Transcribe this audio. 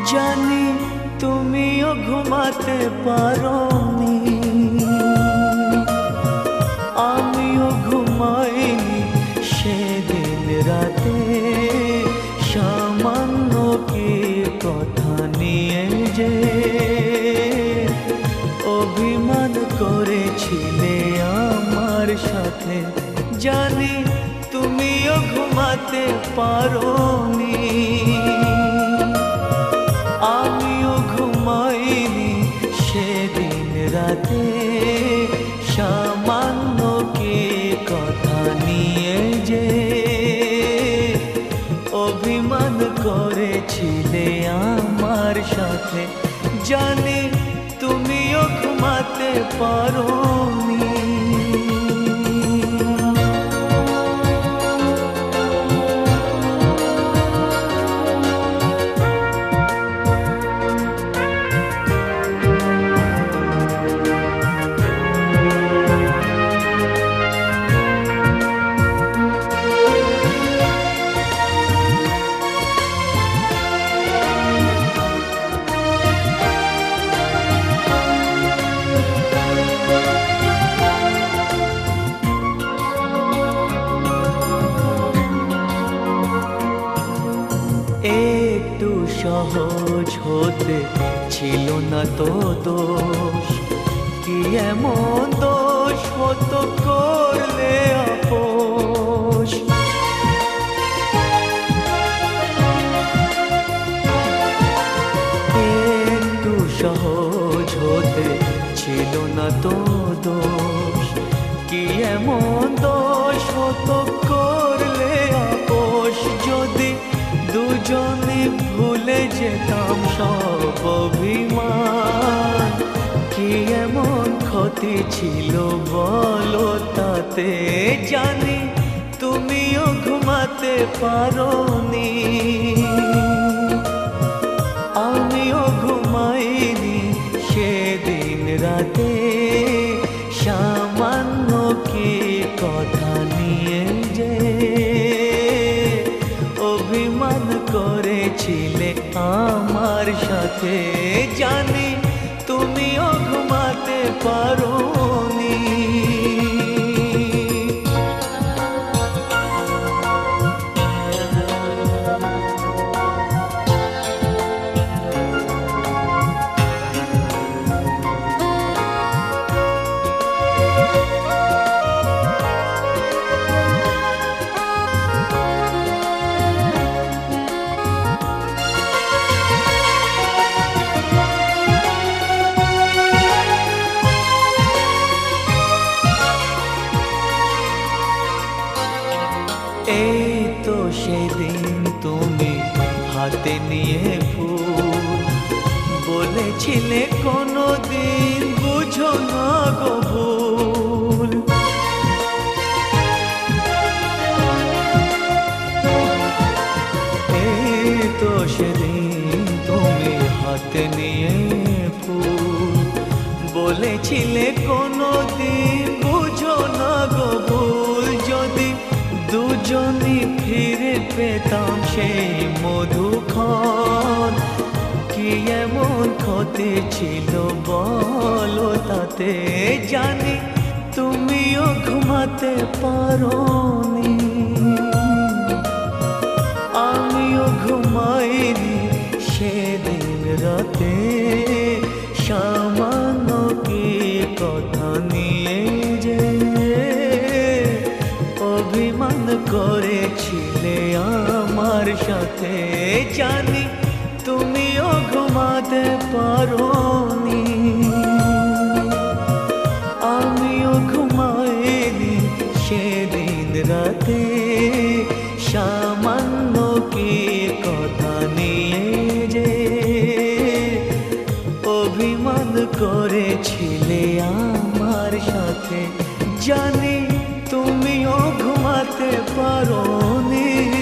জানি তুমিও ঘুমাতে পারোনি, আমিও ঘুমাইনি সেদিন রাতে। সামান্য কি কথা নিয়ে যে অভিমান করেছিলে আমার সাথে, জানি তুমিও ঘুমাতে পারোনি, আমিও ঘুমাইনি সেদিন রাতে। সামান্য কি কথা নিয়ে যে অভিমান করেছিলে আমার সাথে, জানি তুমিও ঘুমাতে পারোনি। একটু সহজ হতে ছিল না তো দোষ, কি এমন দোষ হতো করলে আপোষ। একটু সহজ হতে ছিল না তো দোষ, কি এমন দোষ হতো করলে আপোষ। যদি দুজনে ভুলে যেতাম সব অভিমান, কি এমন ক্ষতি ছিল বলো তাতে। জানি তুমিও ঘুমাতে পারোনি, আমিও ঘুমাইনি সেদিন রাতে। সামান্য কি কথা নিয়ে যে অভিমান করেছিলে আমার সাথে, জানি তুমিও ঘুমাতে পারোনি। এই তো সেদিন তুমি হাতে নিয়ে ফুল, বলেছিলে কোনোদিন বুঝো না গো ভুল। এই তো সেদিন তুমি হাতে নিয়ে ফুল, বলেছিলে কোনোদিন বুঝো না গো ভুল। যদি দুজনে ফিরে পেতাম সেই মধুক্ষণ, কি এমন ক্ষতি ছিল বলো তাতে। জানি তুমিও ঘুমাতে পারোনি, আমিও ঘুমাইনি সেদিন রাতে। সামান্য কি কথা নিয়ে যে অভিমান করেছিলে আমার সাথে, জানি তুমিও ঘুমাতে পারোনি, আমিও ঘুমাইনি সেদিন রাতে। সামান্য কি কথা নিয়ে যে অভিমান করেছিলে আমার সাথে, জানি তুমিও ঘুমাতে পারোনি।